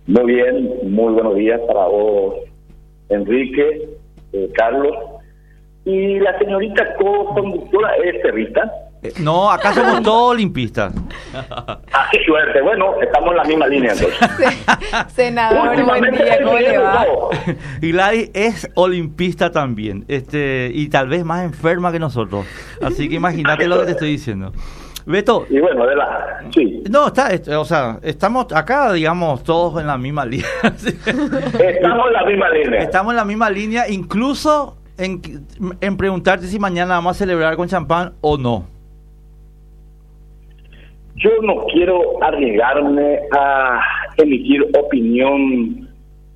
Muy bien, muy buenos días para vos, Enrique, Carlos. ¿Y la señorita co-conductora es perrita? No, acá somos todos olimpistas. Ah, qué suerte. Bueno, estamos en la misma línea entonces. Senador, buen día, ¿cómo le va? Y Gladys es olimpista también, y tal vez más enferma que nosotros. Así que imagínate lo que te estoy diciendo. Beto. Y bueno, sí. No, estamos acá, digamos, todos en la misma línea. Estamos en la misma línea. Estamos en la misma línea, incluso en preguntarte si mañana vamos a celebrar con champán o no. Yo no quiero arriesgarme a emitir opinión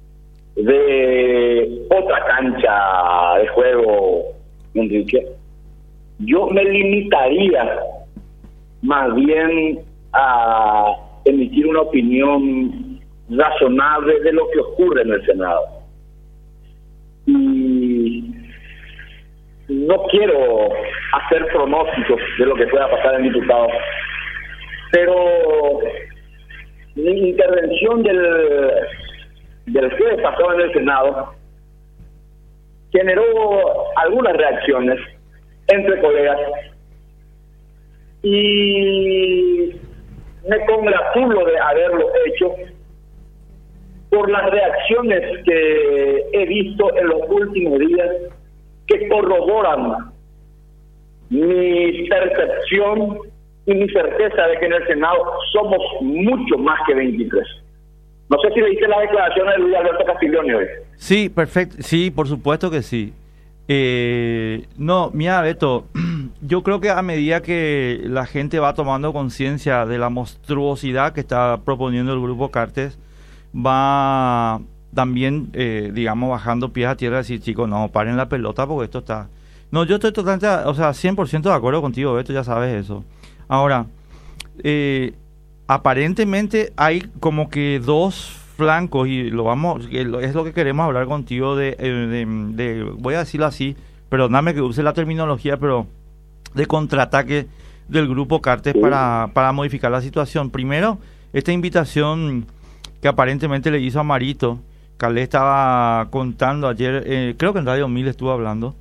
de otra cancha de juego, Enrique. Yo me limitaría más bien a emitir una opinión razonable de lo que ocurre en el Senado. Y no quiero hacer pronósticos de lo que pueda pasar en diputados, pero mi intervención del jueves pasado en el Senado generó algunas reacciones entre colegas y me congratulo de haberlo hecho por las reacciones que he visto en los últimos días que corroboran mi percepción y mi certeza de que en el Senado somos mucho más que 23. No sé si leíste la declaración de Luis Alberto Castiglione hoy. Sí, perfecto. Sí, por supuesto que sí. No, mira, Beto, yo creo que a medida que la gente va tomando conciencia de la monstruosidad que está proponiendo el Grupo Cartes, va también, digamos, bajando pies a tierra y decir, chicos, no, paren la pelota porque esto está... No, yo estoy totalmente, 100% de acuerdo contigo, Beto, ya sabes eso. Ahora, aparentemente hay como que dos flancos y es lo que queremos hablar contigo de voy a decirlo así, perdóname que use la terminología, pero de contraataque del Grupo Cartes para modificar la situación. Primero, esta invitación que aparentemente le hizo a Marito, Calé estaba contando ayer, creo que en Radio 1000 estuvo hablando,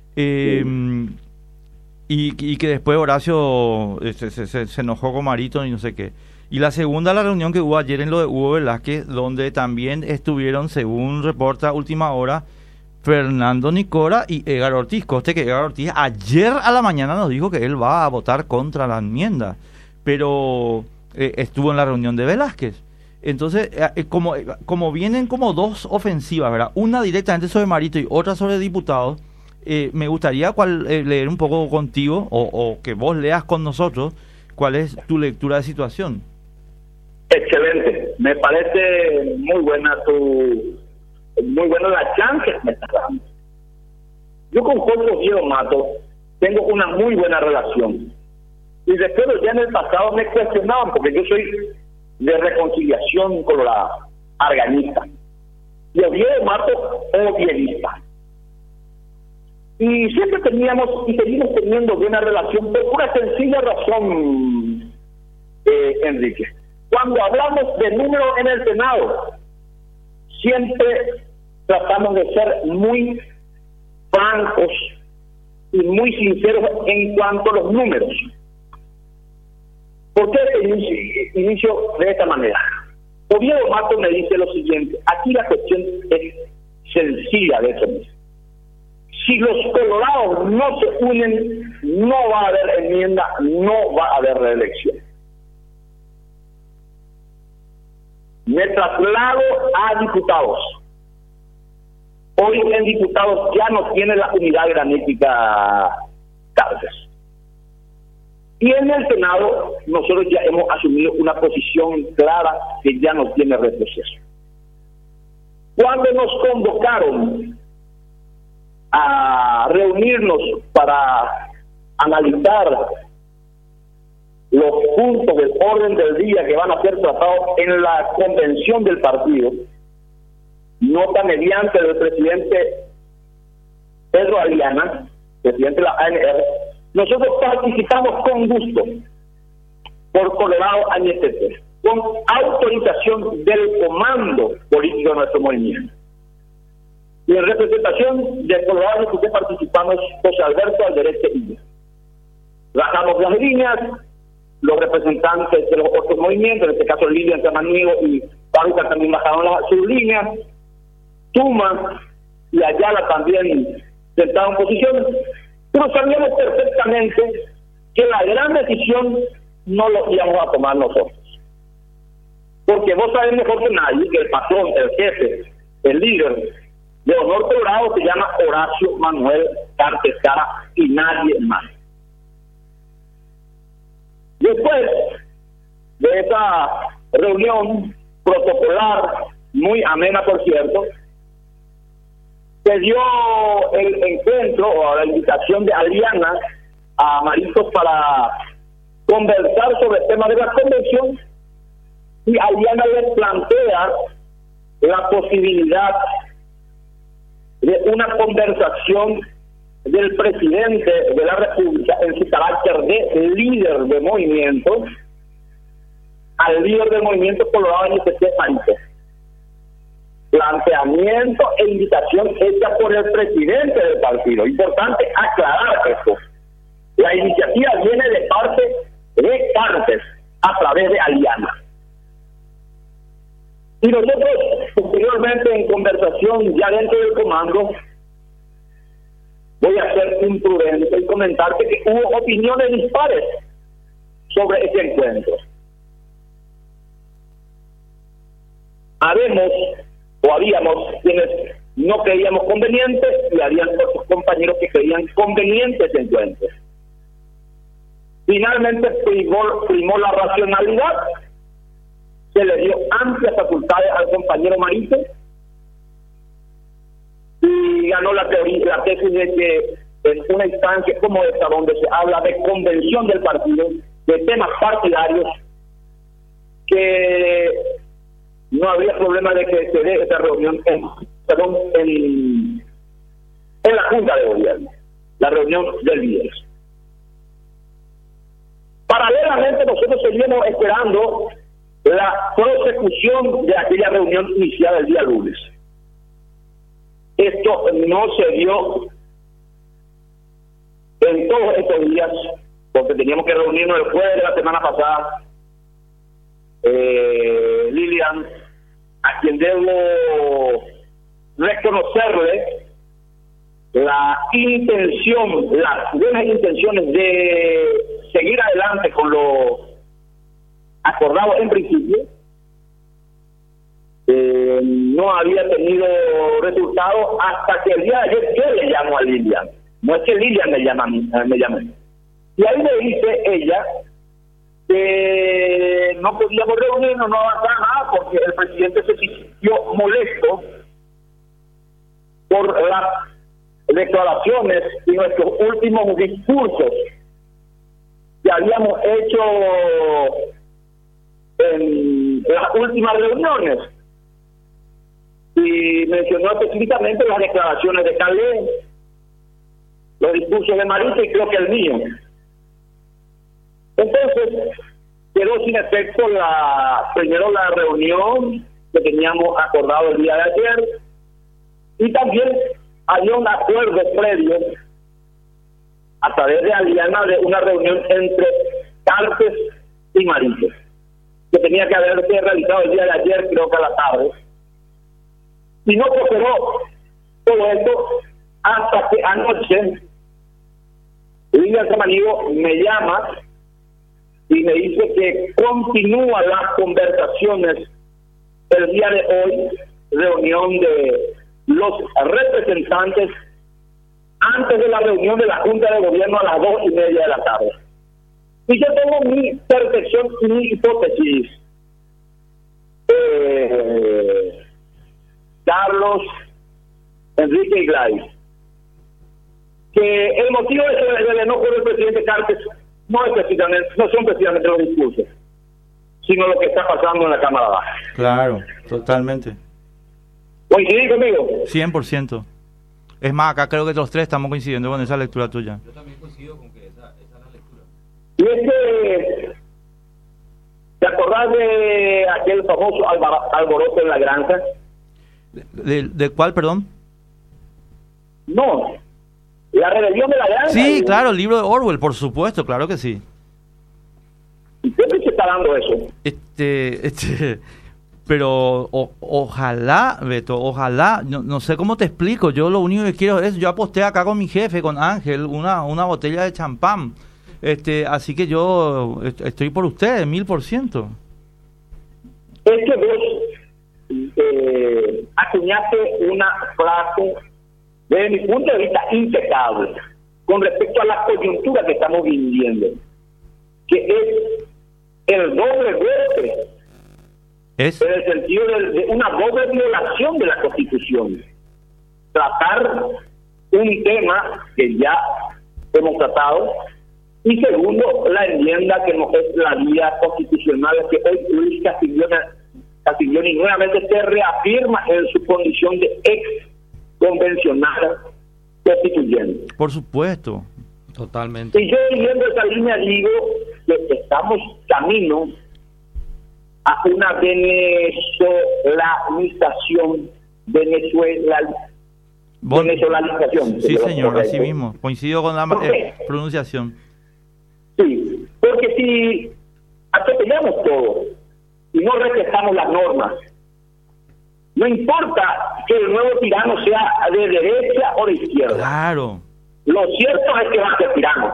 y que después Horacio se enojó con Marito y no sé qué. Y la segunda, la reunión que hubo ayer en lo de Hugo Velázquez, donde también estuvieron, según reporta Última Hora, Fernando Nicora y Edgar Ortiz. Coste que Edgar Ortiz ayer a la mañana nos dijo que él va a votar contra la enmienda, pero estuvo en la reunión de Velázquez. Entonces, como vienen como dos ofensivas, ¿verdad? Una directamente sobre Marito y otra sobre diputados, me gustaría leer un poco contigo o que vos leas con nosotros cuál es tu lectura de situación. Excelente, me parece muy buena la chance que me estás dando. Yo con Jorge Diego Mato tengo una muy buena relación y después ya en el pasado me cuestionaban porque yo soy de Reconciliación Colorada, arganista, y Oviedo Mato oviedista. Y siempre teníamos y seguimos teniendo buena relación por una sencilla razón, Enrique. Cuando hablamos de números en el Senado, siempre tratamos de ser muy francos y muy sinceros en cuanto a los números. ¿Por qué inicio de esta manera? Oviedo Mato me dice lo siguiente, aquí la cuestión es sencilla de eso mismo. Si los colorados no se unen, no va a haber enmienda, no va a haber reelección. Me traslado a diputados. Hoy en diputados ya no tiene la unidad granítica Cartes. Y en el Senado nosotros ya hemos asumido una posición clara que ya no tiene retroceso. Cuando nos convocaron a reunirnos para analizar los puntos del orden del día que van a ser tratados en la convención del partido, nota mediante del presidente Pedro Ariana, presidente de la ANR, nosotros participamos con gusto por Colorado Añetete. con autorización del comando político de nuestro movimiento. Y en representación del Colorado que participamos José Alberto Alderete y yo. Bajamos las líneas, los representantes de los otros movimientos, en este caso Lilian Samaniego y Pablo también bajaron sus líneas, Tuma y Ayala también sentaron posiciones, pero sabíamos perfectamente que la gran decisión no lo íbamos a tomar nosotros. Porque vos sabés mejor que nadie que el patrón, el jefe, el líder de Honor Colorado se llama Horacio Manuel Cartes Cara y nadie más. Después de esa reunión protocolar, muy amena por cierto, se dio el encuentro o la invitación de Aliana a Maritos para conversar sobre el tema de la convención, y Aliana les plantea la posibilidad de una conversación del presidente de la República en su carácter de líder de movimiento al líder del movimiento Colorado NPC Maritos. Planteamiento e invitación hecha por el presidente del partido. Importante aclarar esto. La iniciativa viene de parte de Cartes a través de Aliana. Y nosotros, posteriormente, en conversación ya dentro del comando, voy a ser imprudente y comentarte que hubo opiniones dispares sobre ese encuentro. Habíamos quienes no creíamos conveniente y habían otros compañeros que creían conveniente ese encuentro. Finalmente primó la racionalidad, se le dio amplias facultades al compañero Marito y ganó la tesis de que en una instancia como esta, donde se habla de convención del partido, de temas partidarios, que no habría problema de que se dé esta reunión en la Junta de Gobierno, la reunión del viernes. Paralelamente nosotros seguimos esperando la prosecución de aquella reunión iniciada el día lunes. Esto no se dio en todos estos días, porque teníamos que reunirnos el jueves de la semana pasada. Lilian, a quien debo reconocerle la intención, las buenas intenciones de seguir adelante con lo acordado en principio, no había tenido resultado hasta que el día de ayer yo le llamo a Lilian. No es que Lilian me llame. Y ahí me dice ella que no podíamos reunirnos, no avanzar nada, porque el presidente se sintió molesto por las declaraciones y nuestros últimos discursos que habíamos hecho en las últimas reuniones, y mencionó específicamente las declaraciones de Calé, los discursos de Marito y creo que el mío. Entonces quedó sin efecto primero la reunión que teníamos acordado el día de ayer, y también había un acuerdo previo a través de Aliana de una reunión entre Cartes y Marito, que tenía que haberse realizado el día de ayer, creo que a la tarde, y no prosperó todo esto hasta que anoche Lilian Samaniego me llama y me dice que continúan las conversaciones el día de hoy, reunión de los representantes antes de la reunión de la Junta de Gobierno a las 2:30 de la tarde. Y yo tengo mi percepción y mi hipótesis. Carlos, Enrique y Gladys, que el motivo del enojo del presidente Cartes no son precisamente los discursos, sino lo que está pasando en la Cámara Baja. Claro, totalmente. ¿Coincidís conmigo? 100%. Es más, acá creo que los tres estamos coincidiendo con esa lectura tuya. Yo también coincido con que esa es la lectura. Y es que, ¿te acordás de aquel famoso alboroto en la granja? ¿De cuál, perdón? No, la rebelión de la granja. Sí, claro, el libro de Orwell, por supuesto, claro que sí. ¿Y qué se está dando eso? Pero ojalá, Beto, ojalá, no sé cómo te explico, yo lo único que quiero es, yo aposté acá con mi jefe, con Ángel, una botella de champán, así que yo estoy por ustedes, 1000%. Es que vos acuñaste una frase, desde mi punto de vista, impecable, con respecto a la coyuntura que estamos viviendo, que es el doble golpe. ¿Es? En el sentido de una doble violación de la Constitución. Tratar un tema que ya hemos tratado, y segundo, la enmienda que nos es la vía constitucional, que hoy Luis Castiglioni nuevamente se reafirma en su condición de ex convencional constituyente. Por supuesto. Totalmente. Y yo siguiendo esa línea digo que estamos camino a una venezolanización, venezolanización. Sí, señor, así mismo. Coincido con la pronunciación. Sí, porque si atropellamos todo y no respetamos las normas, no importa que el nuevo tirano sea de derecha o de izquierda. Claro. Lo cierto es que va a ser tirano.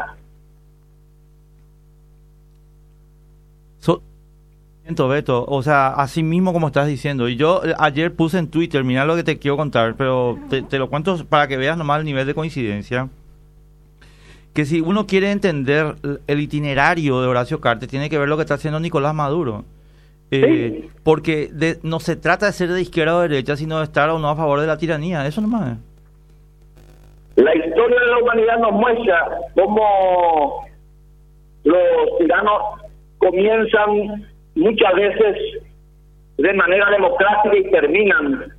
Beto, o sea, así mismo como estás diciendo, y yo ayer puse en Twitter, mira lo que te quiero contar, pero te lo cuento para que veas nomás el nivel de coincidencia, que si uno quiere entender el itinerario de Horacio Cartes, tiene que ver lo que está haciendo Nicolás Maduro, ¿Sí? Porque no se trata de ser de izquierda o de derecha, sino de estar o no a favor de la tiranía, eso nomás. La historia de la humanidad nos muestra cómo los tiranos comienzan muchas veces de manera democrática y terminan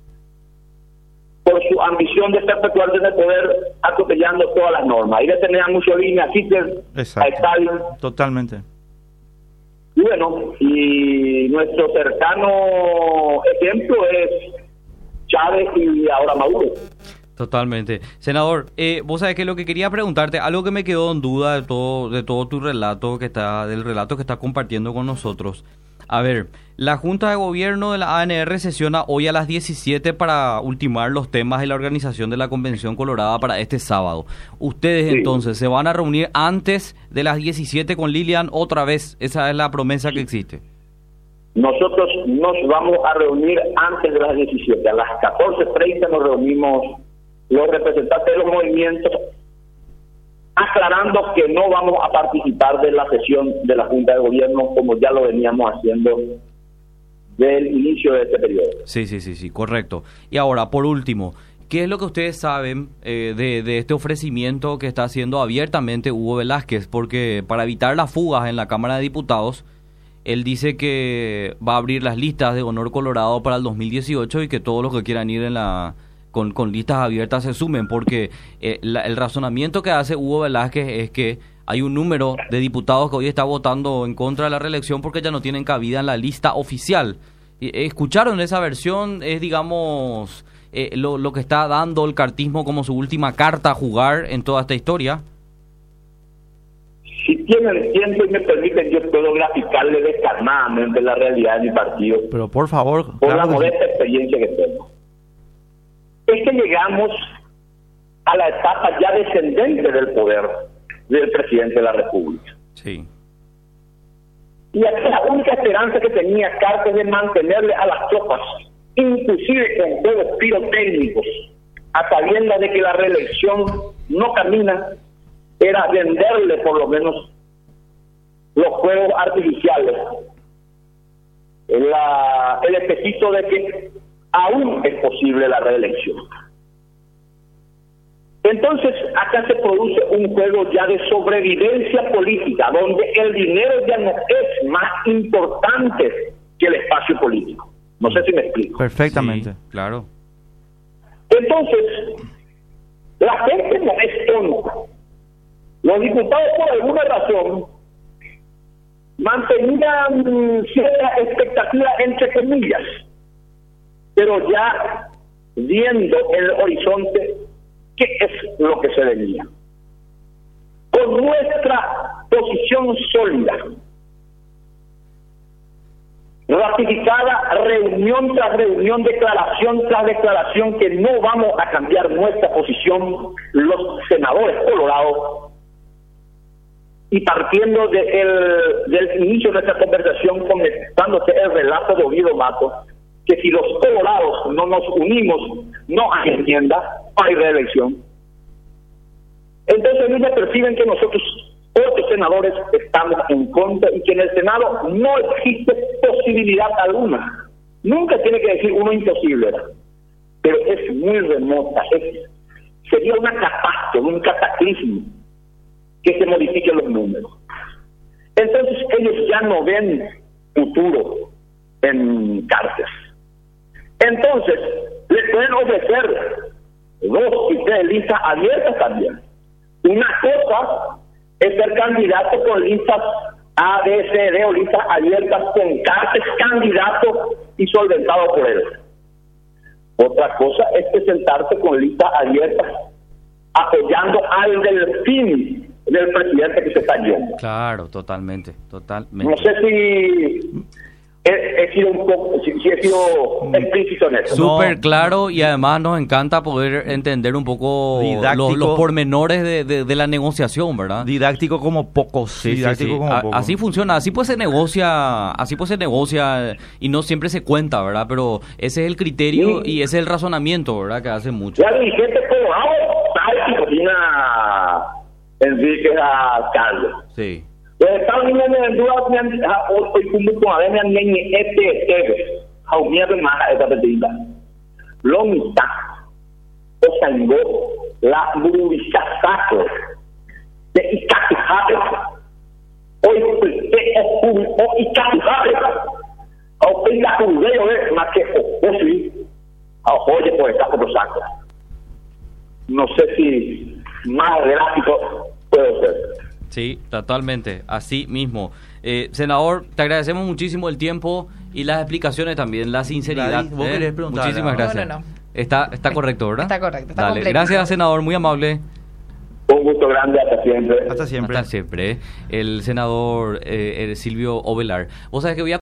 por su ambición de perpetuarse en el poder atropellando todas las normas. Ahí le tenía a Mussolini, a Hitler, a Stalin. Totalmente. Y bueno, y nuestro cercano ejemplo es Chávez y ahora Maduro. Totalmente. Senador, vos sabés que lo que quería preguntarte, algo que me quedó en duda de todo tu relato del relato que estás compartiendo con nosotros. A ver, la Junta de Gobierno de la ANR sesiona hoy a las 17 para ultimar los temas de la organización de la Convención Colorada para este sábado. Ustedes entonces se van a reunir antes de las 17 con Lilian otra vez. Esa es la promesa que existe. Nosotros nos vamos a reunir antes de las 17. A las 14:30 nos reunimos los representantes de los movimientos, aclarando que no vamos a participar de la sesión de la Junta de Gobierno como ya lo veníamos haciendo del inicio de este periodo. Sí, correcto. Y ahora, por último, ¿qué es lo que ustedes saben de este ofrecimiento que está haciendo abiertamente Hugo Velázquez? Porque para evitar las fugas en la Cámara de Diputados, él dice que va a abrir las listas de Honor Colorado para el 2018 y que todos los que quieran ir con listas abiertas se sumen, porque el razonamiento que hace Hugo Velázquez es que hay un número de diputados que hoy está votando en contra de la reelección porque ya no tienen cabida en la lista oficial. ¿Escucharon esa versión? Es, digamos, lo que está dando el cartismo como su última carta a jugar en toda esta historia. Si tienen tiempo y me permiten, yo puedo graficarle descarnadamente la realidad de mi partido. Pero por favor, por la modesta experiencia que tengo. Es que llegamos a la etapa ya descendente del poder del presidente de la República. Sí. Y aquí la única esperanza que tenía Cartes de mantenerle a las tropas, inclusive con juegos pirotécnicos, a sabiendas de que la reelección no camina, era venderle por lo menos los juegos artificiales, el espejito de que aún es posible la reelección. Entonces, acá se produce un juego ya de sobrevivencia política, donde el dinero ya no es más importante que el espacio político. No sé si me explico. Perfectamente. Sí, claro. Entonces, la gente no es tonta. Los diputados, por alguna razón, mantenían cierta expectativa entre comillas, pero ya viendo en el horizonte qué es lo que se venía. Con nuestra posición sólida, ratificada reunión tras reunión, declaración tras declaración, que no vamos a cambiar nuestra posición los senadores colorados, y partiendo del inicio de nuestra conversación, comenzándose el relato de Oviedo Mato, que si los colorados no nos unimos, no hay enmienda, no hay reelección. Entonces ellos perciben que nosotros, 8 senadores, estamos en contra y que en el Senado no existe posibilidad alguna. Nunca tiene que decir uno imposible, ¿verdad? Pero es muy remota. Sería una catástrofe, un cataclismo que se modifiquen los números. Entonces ellos ya no ven futuro en Cartes. Entonces les pueden ofrecer 2 y 3 listas abiertas también. Una cosa es ser candidato con listas A, B, C, D o listas abiertas con Cartes candidato y solventado por él. Otra cosa es presentarse con listas abiertas apoyando al delfín del presidente que se está yendo. Claro, totalmente. No sé si he sido un poco, si he sido explícito en eso. Súper claro, y además nos encanta poder entender un poco los pormenores de la negociación, ¿verdad? Didáctico como pocos. Sí. Así funciona, así pues se negocia y no siempre se cuenta, ¿verdad? Pero ese es el criterio y ese es el razonamiento, ¿verdad? Que hace mucho. La dirigente colorado sabe que cocina Enrique a Carlos. Sí. Los Estados Unidos en duda hoy cumple con haber ni este aumía de más esta pedida. Lo mitad o sango la movilización de Icatujate. Hoy o Icatujate o Icatujeo es más que sí. Oye, pues está por los sacos. No sé si más gráfico puede ser. Sí, totalmente, así mismo. Senador, te agradecemos muchísimo el tiempo y las explicaciones también, la sinceridad. ¿Vos querés preguntar? Muchísimas gracias. No. Está correcto, ¿verdad? Está correcto, está Dale. completo. Gracias, senador, muy amable. Un gusto grande, hasta siempre. Hasta siempre. Hasta siempre. El senador Silvio Ovelar. Vos sabés que voy a